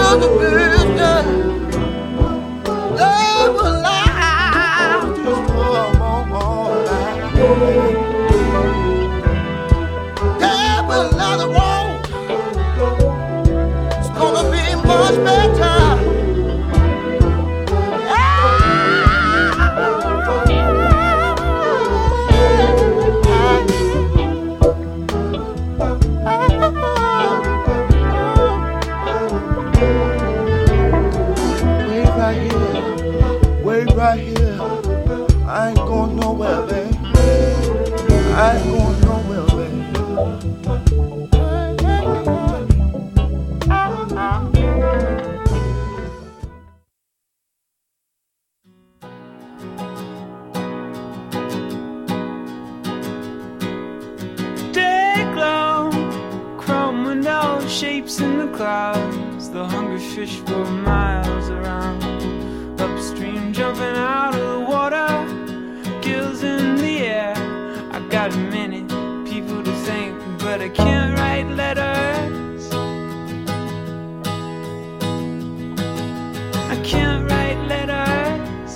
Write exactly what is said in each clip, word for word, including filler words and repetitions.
Shapes in the clouds, the hungry fish for miles around. Upstream, jumping out of the water, gills in the air. I got many people to thank, but I can't write letters. I can't write letters.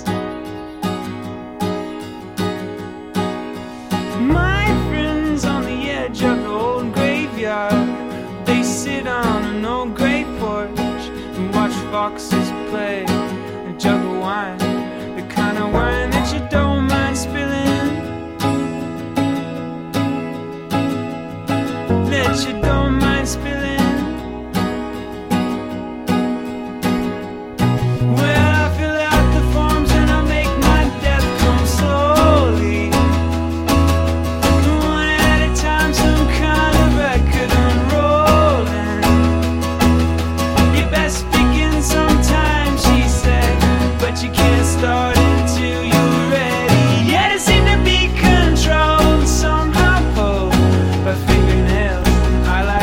My friends on the edge of the old graveyard, they sit on an old grey porch and watch foxes play and juggle wine, the kind of wine that you don't mind spilling, that you don't mind spilling. Well, I fill out the forms and I make my death come slowly, one at a time, some kind of record unrolling. Best begin sometime, she said, but you can't start until you're ready. Yet it seemed to be controlled, somehow pulled by fingernails. I like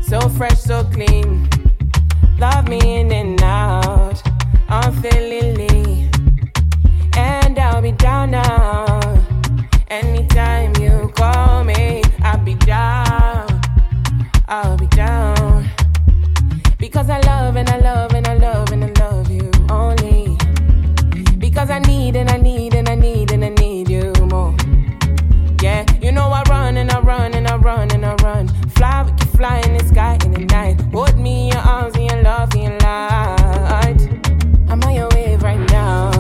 so fresh, so clean. Love me in and out, unfailingly. And I'll be down now. Anytime you call me, I'll be down. I'll be down. Because I love and I love and I love and I love you only. Because I need and I need and I need and I need you more. Yeah, you know I run and I run and I run and I run. Fly, we can fly in the sky in the night. Hold me in your arms and your love and your light. I'm on your wave right now.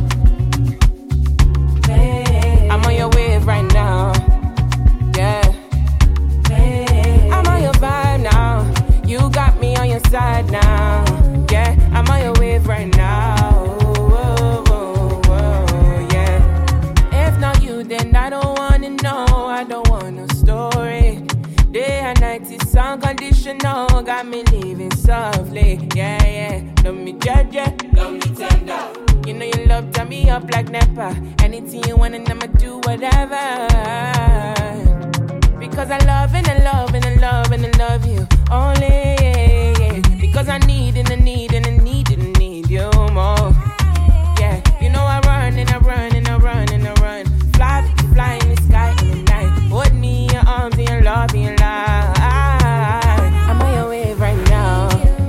I'm on your wave right now. Yeah. I'm on your vibe now. You got me on your side now. Yeah, I'm on your wave right now. Whoa, whoa, whoa, yeah. If not you, then I don't wanna know. I don't want no story. Day and night is unconditional. Got me living softly. Yeah, yeah. Love me judge, yeah. Love me tender. You know you love turn me up like Nepa. Anything you want and I'ma do whatever. Because I love and I love and I love and I love you only, yeah, yeah. Because I need and I need and I need and I need you more. Yeah, you know I run and I run and I run and I run. Fly, fly in the sky in the night. Hold me in your arms and your love and your light. I'm on your wave right now.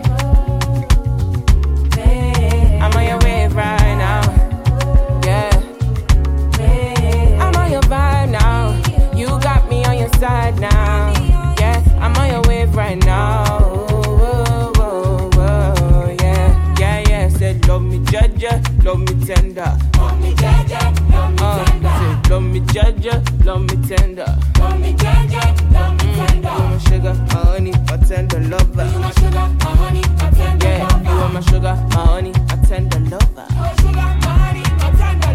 I'm on your wave right now. Yeah. I'm on your vibe now. You got me on your side now. Yeah, I'm on your wave right now. Whoa, whoa, whoa, yeah. Yeah, yeah. Said love me judge, love me tender. Love me judge, love me tender. Said love me judge, love me tender. Love me judge, love me tender. You my sugar, my honey, my tender lover. You my sugar, my honey, my tender yeah, lover. You are my sugar, my honey, my tender lover. You my sugar, my honey, my tender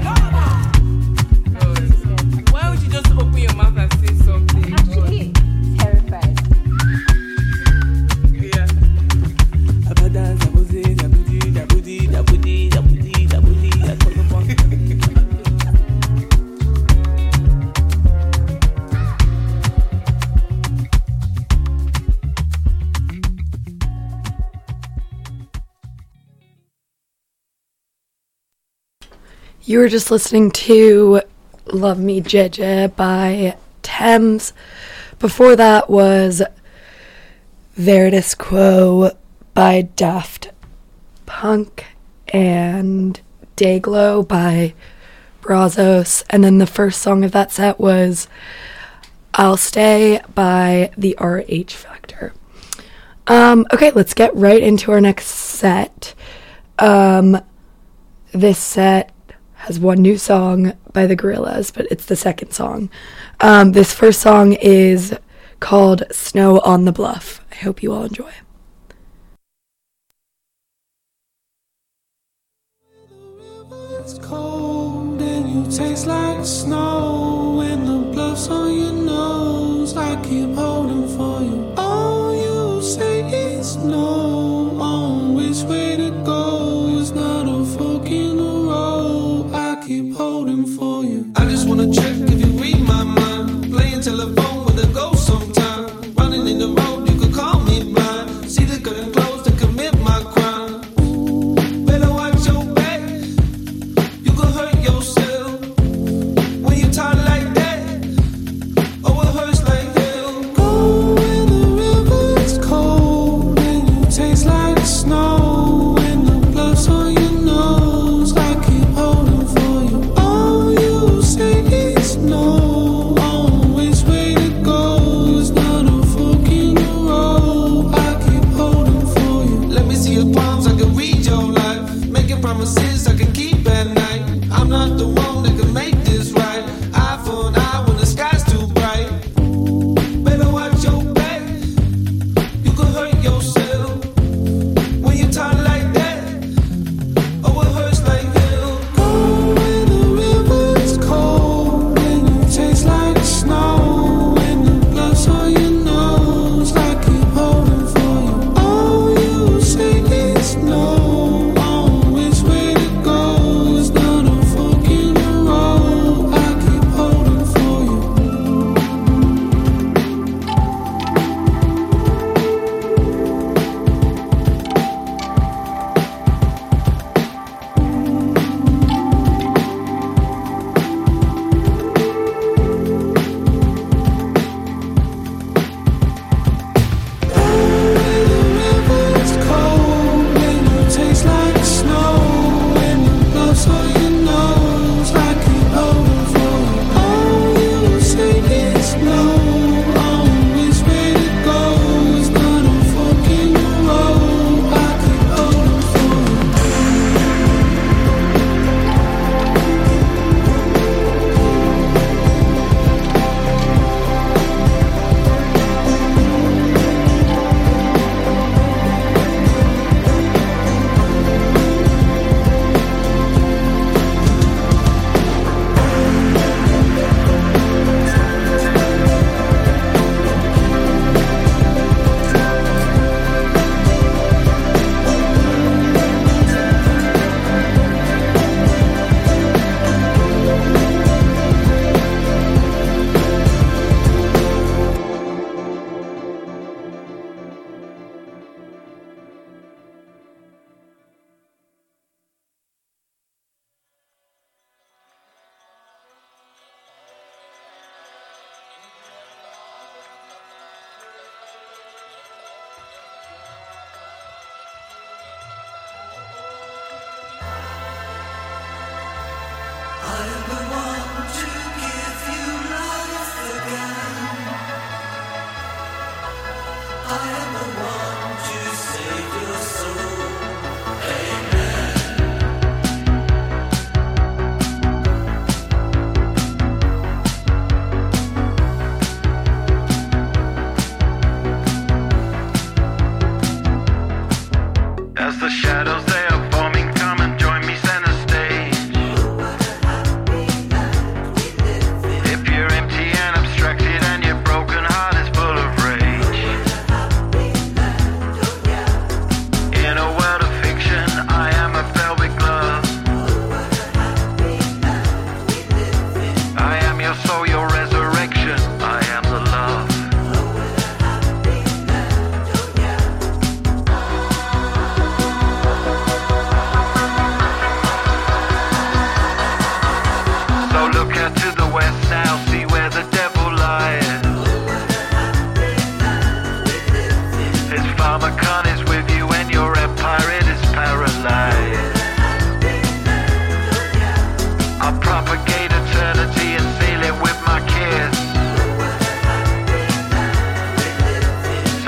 lover. Why would you just open your mouth and say something? Actually, terrified. Yeah. Abada, zabuzi, zabudi, zabudi, zabudi, zabudi, zabudi, zabudi. You were just listening to Love Me Jeje by Thames. Before that was Veritas Quo by Daft Punk and Dayglow by Brazos. And then the first song of that set was I'll Stay by the R H Factor. Um, okay, let's get right into our next set. Um, this set has one new song by the Gorillaz, but it's the second song. Um, this first song is called Snow on the Bluff. I hope you all enjoy. It's cold and you taste like snow, and the bluff's on your nose. I keep holding for you. All you say is no on which way to go. It's not a fork in the road. I keep holding for you. I just wanna check if you read my mind. Playing telephone with a ghost sometime. Running in the road, you could call me blind. See the curtain closed to commit my crime. Better watch your back. You could hurt yourself when you're tired like that. Oh, it hurts like hell. Go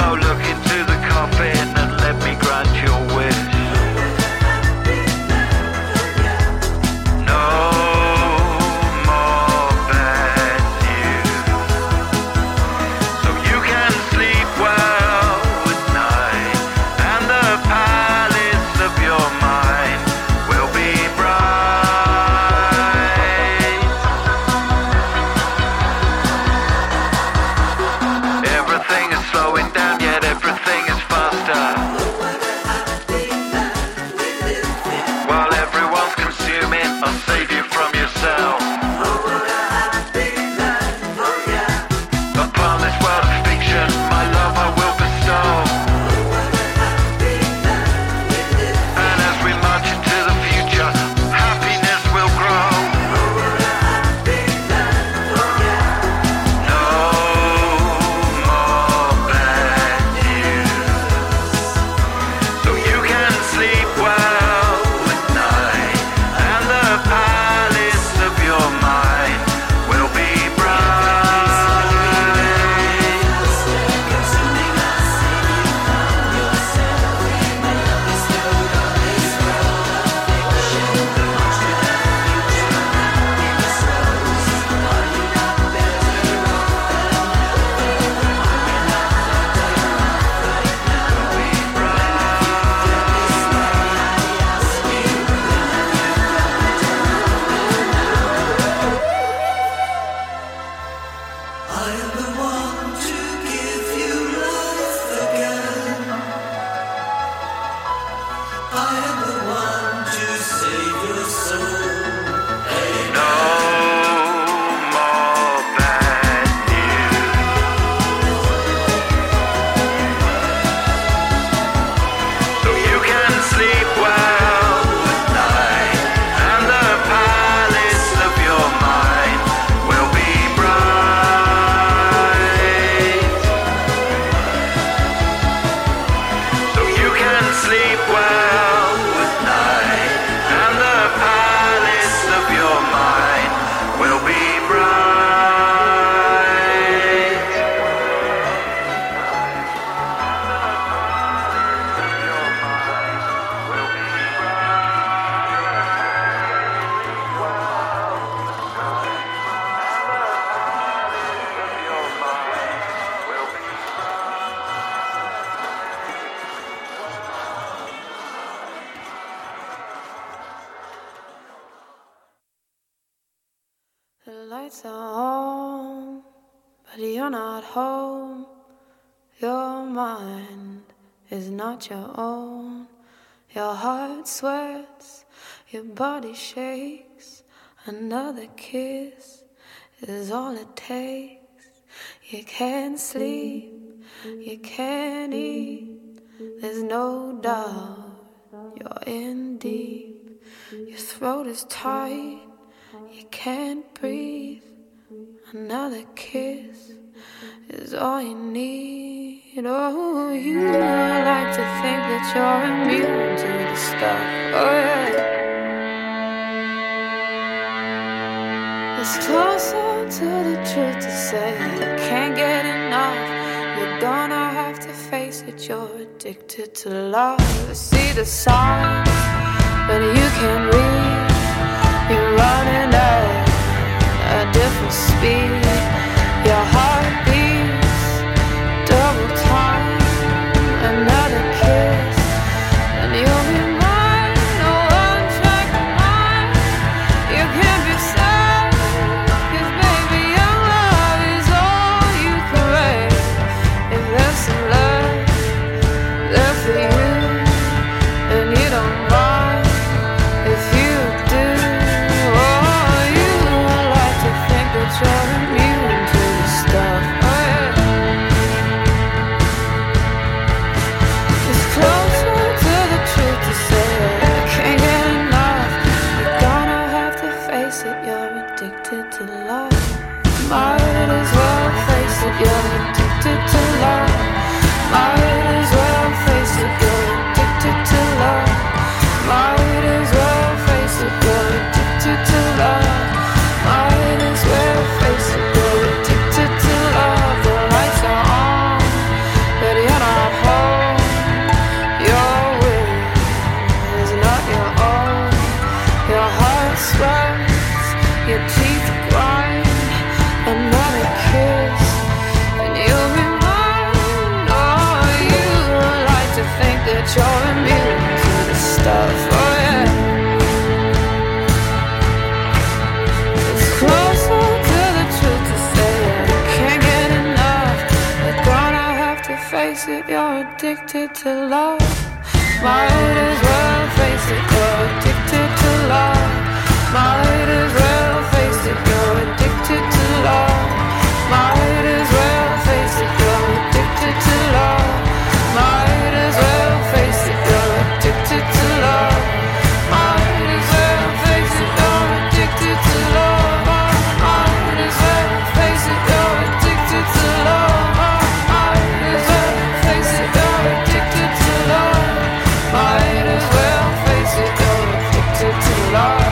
look into the coffin and let me grant your wish. No more bad news, so you can sleep well at night, and the palace of your mind will be bright. Everything is slowing down, yet everything is faster. While everyone's consuming, I'll save you from yourself. Upon this world of fiction, my love I will bestow. And as we march into the future, happiness will grow. No more bad news, so you can sleep well at night, and the palace of your mind will be bright. I am the one to give you life again. I am the one to save your soul. No more bad news, so you can sleep well at night, and the palace of your mind will be bright. So you can sleep well at night, and the palace of your mind will be bright. The lights are on, but you're not home. Your mind is not your own. Your heart sweats, your body shakes. Another kiss is all it takes. You can't sleep, you can't eat. There's no doubt you're in deep. Your throat is tight, you can't breathe. Another kiss is all you need. Oh, you like to think that you're immune to the stuff. Oh yeah. It's closer to the truth to say you can't get enough. You're gonna have to face it, you're addicted to love. See the signs, but you can't read. You're running at a different speed. Your heart beats double time. Another kiss, and you'll be mine. No one track mind. You can't be sad, 'cause baby your love is all you crave. If there's some love there for you, and you don't mind if you do. Oh, you like to think that you're immune face it, you're addicted to love. Might as well face it, you're addicted to love. Might as well face it, you're addicted to love. Might as well face it, you're addicted to love. Might as well face it, you're addicted to love. Might as well face it, you're addicted to love. Might as well face it, you're addicted to love. Might as well face it, you're addicted to love. Might as well face it, you're addicted to love.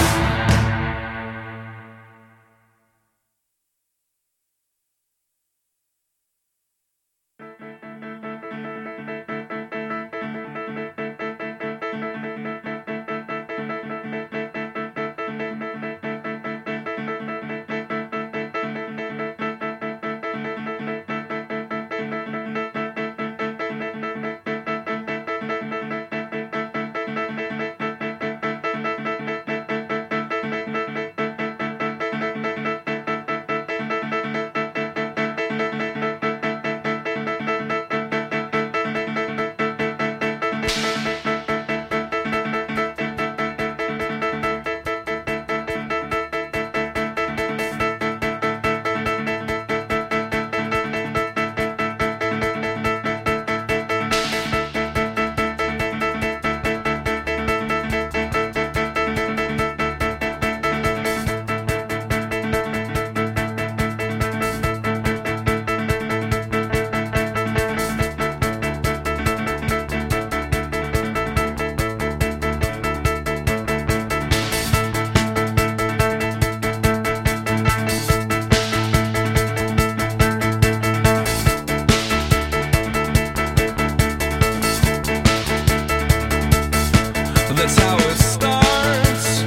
That's how it starts.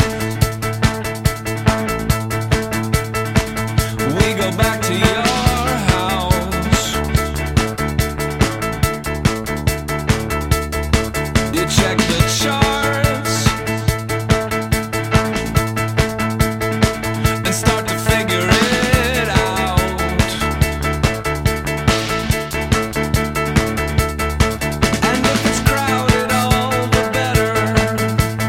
We go back to your house. You check the charts and start to figure it out. And if it's crowded, all the better.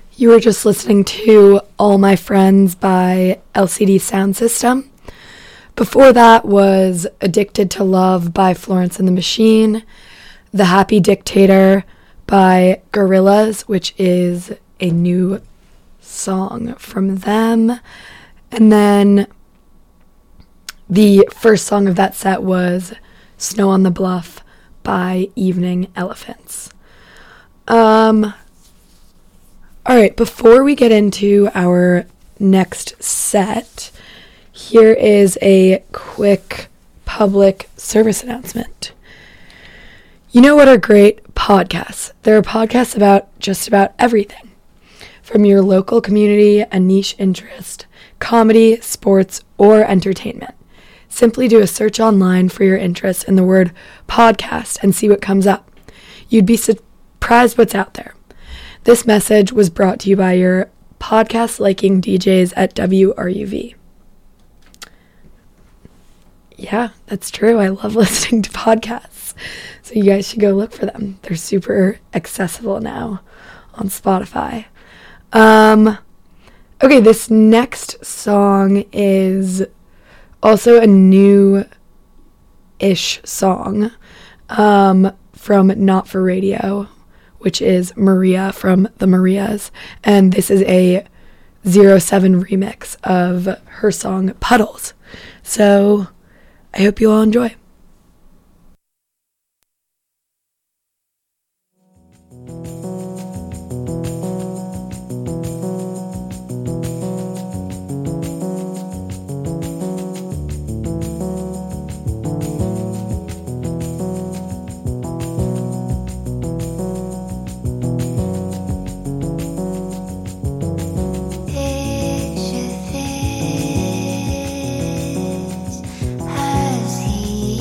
You were just listening to All My Friends by L C D Sound System. Before that was Addicted to Love by Florence and the Machine, The Happy Dictator by Gorillaz, which is a new song from them. And then the first song of that set was Snow on the Bluff by Evening Elephants. Um... All right, before we get into our next set, here is a quick public service announcement. You know what are great podcasts? There are podcasts about just about everything, from your local community and niche interest, comedy, sports, or entertainment. Simply do a search online for your interest in the word podcast and see what comes up. You'd be surprised what's out there. This message was brought to you by your podcast-liking D Js at W R U V. Yeah, that's true. I love listening to podcasts. So you guys should go look for them. They're super accessible now on Spotify. Um, okay, this next song is also a new-ish song um, from Not For Radio, which is Maria from the Marias. And this is a zero seven remix of her song Puddles. So I hope you all enjoy. Picture this as he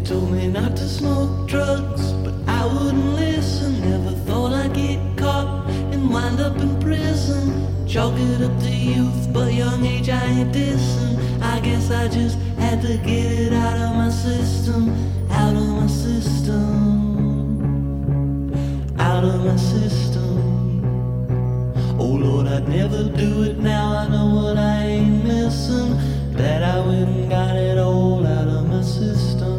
told me not to smoke drugs, but I wouldn't listen. Never thought I'd get caught and wind up in prison. Chalk it up to youth, but young age I ain't dissing. I guess I just had to get it out of my system, out of my system, out of my system. Oh Lord, I'd never do it now. I know what I ain't missing. Glad I went and got it all out of my system.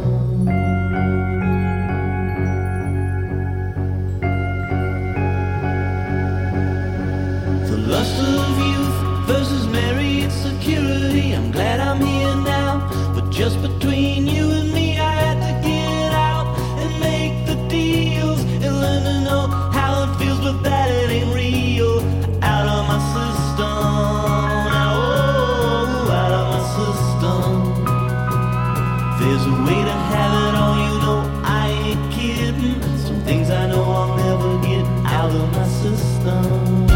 The lust of youth versus married security. I'm glad I'm here now, but just between you and me, I had to get out and make the deals and learn to know how it feels, but that it ain't real. Out of my system, oh, out of my system. There's a way to have it all, you know I ain't kidding. Some things I know I'll never get out of my system.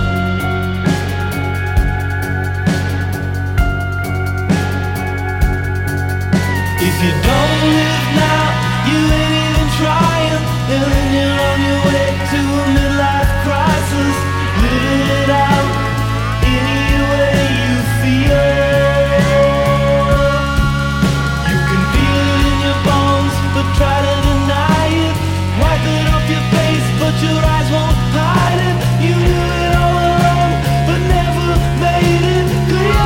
If you don't live now, you ain't even trying, and then you're on your way to a midlife crisis. Live it out any way you feel. You can feel it in your bones, but try to deny it. Wipe it off your face, but your eyes won't hide it. You knew it all along, but never made it clear.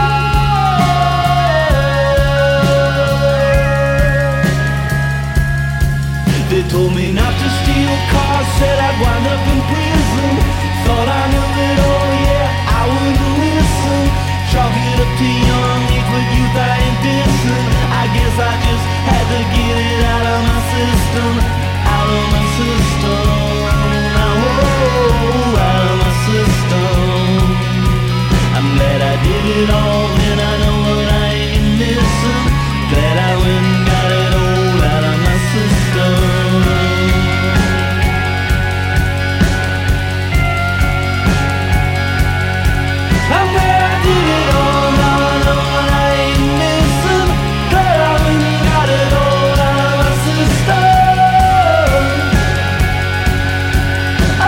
They told me not to steal cars, said I'd wind up in prison. Thought I knew it all, yeah, I wouldn't listen. Chalk it up to young age, but youth I ain't dissing. I guess I just had to get it out of my system, out of my system. Oh, out of my system. I'm glad I did it all, and I know what I ain't missing. Glad I went and got it all out of my system. I'm glad I did it all, now I know what I ain't missing. Glad I went and got it all out of my system. Oh,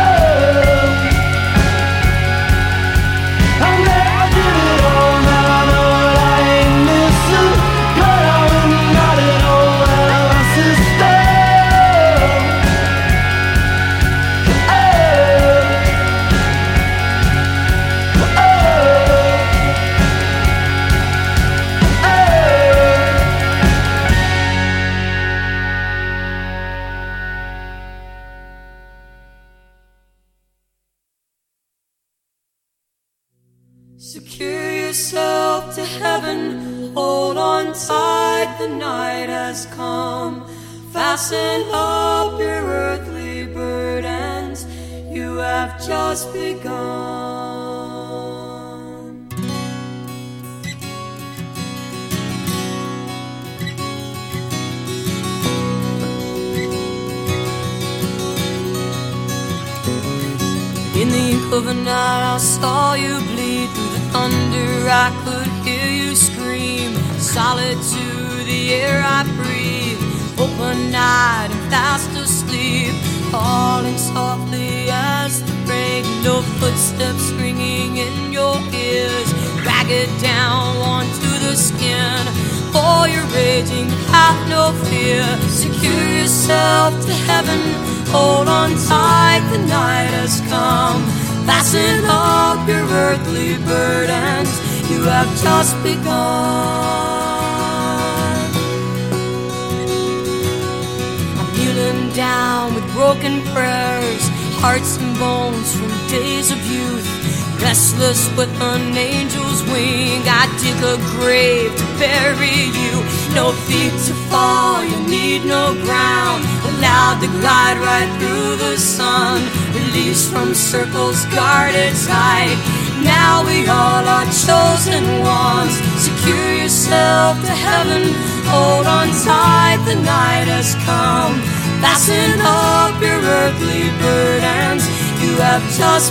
I'm glad I did it all, now I know what I ain't missing. Glad I went and got it all out of my system. Secure yourself to heaven, hold on tight, the night has come. Fasten up your earthly burdens, you have just begun. In the ink of a night I saw you bleed. Through the thunder I could hear you scream. Solid to the air I breathe, open-eyed and fast asleep, falling softly as the rain. No footsteps ringing in your ears, ragged down onto the skin. For you're raging, have no fear. Secure yourself to heaven, hold on tight, the night has come. Fasten up your earthly burdens, you have just begun. I'm kneeling down with broken prayers, hearts and bones from days of youth. Restless with an angel's wing, I dig a grave to bury you. No feet to fall, you need no ground, allowed to glide right through the sun. Released from circles guarded tight, now we all are chosen ones. Secure yourself to heaven, hold on tight, the night has come. Fasten up your earthly burdens, you have just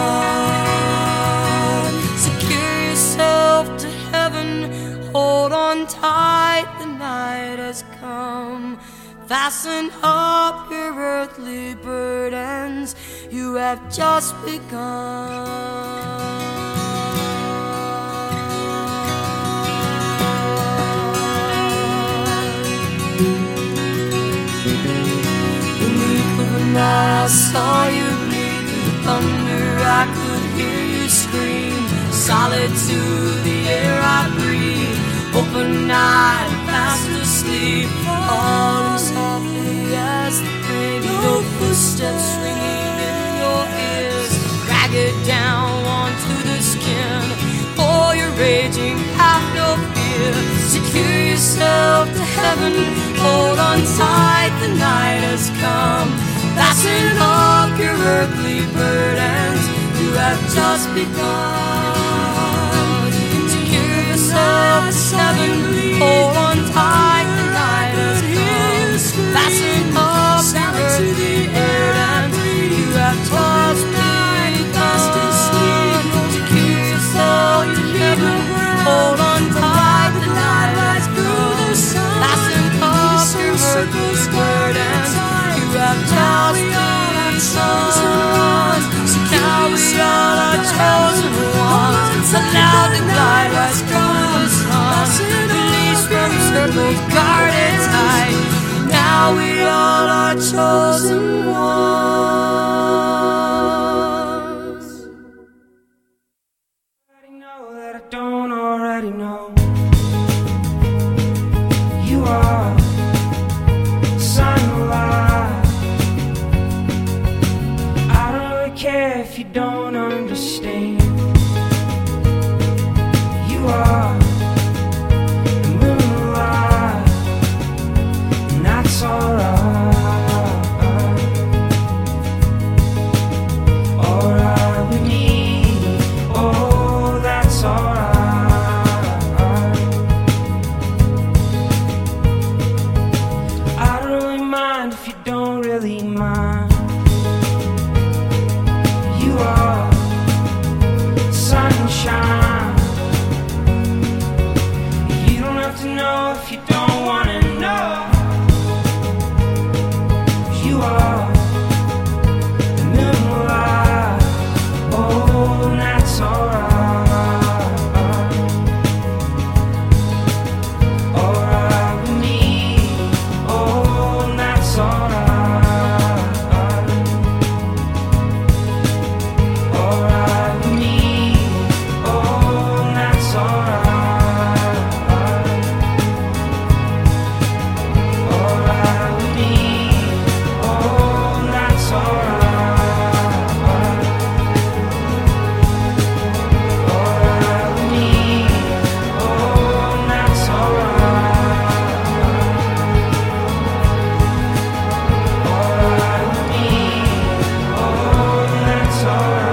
begun. Secure yourself to heaven, hold on tight, the night has come. fasten up your earthly burdens. You have just begun. In the echo of the night, I saw you bleed through the thunder. I could hear you scream. Solid to the air I breathe. Open night, fast asleep. All as softly as the rain. Your footsteps ringing in your ears. Drag it down onto the skin. For you're raging, have no fear. Secure yourself to heaven. Hold on tight, the night has come. Fasten up your earthly burdens. You have just begun. Secure yourself to heaven. Hold on tight, the night has come. Fasten up your earthly burdens. You have just begun. Secure yourself to heaven. Hold on tight, the night has come. Fasten up your earthly burdens. You have just begun. Now we are our chosen ones. Allow the night rise from the sun. Release from circles guarded tight. Now we all are chosen ones. I know that I don't already know. You are the sun alive. I don't really care if you don't understand. You are the moon alive, and that's alright. Alright with me, oh, that's alright. I don't really mind if you don't really mind. You are sunshine. You don't have to know if you don't want to know. You are the moon alive. Oh, that's alright. Alright with me. Oh, that's alright. Alright with me. Oh, that's alright. Alright with me. Oh, that's alright. Alright with me. Oh, that's alright. Alright with me. Oh, that's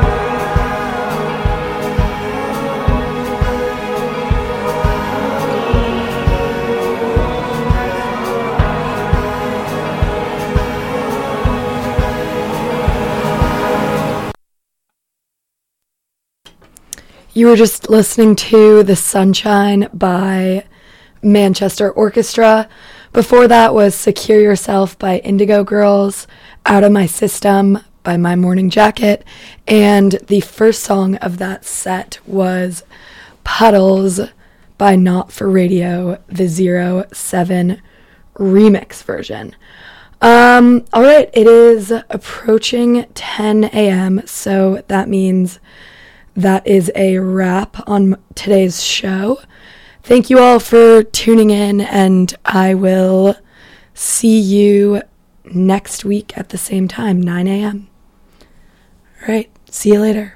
You were just listening to The Sunshine by Manchester Orchestra. Before that was Secure Yourself by Indigo Girls, Out of My System by My Morning Jacket, and the first song of that set was Puddles by Not For Radio, the zero seven remix version. Um, alright, it is approaching ten a.m., so that means that is a wrap on today's show. Thank you all for tuning in, and I will see you next week at the same time, nine a.m. All right, see you later.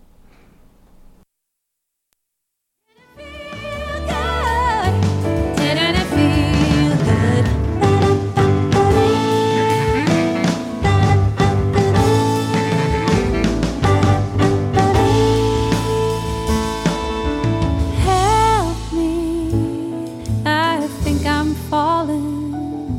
Didn't it feel good? Help me, I think I'm falling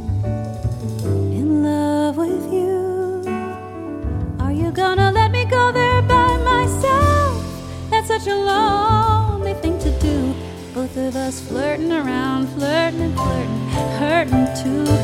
in love with you. Are you gonna let me go there by myself? That's such a lonely thing to do. Both of us flirting around, flirting and flirting, hurting too.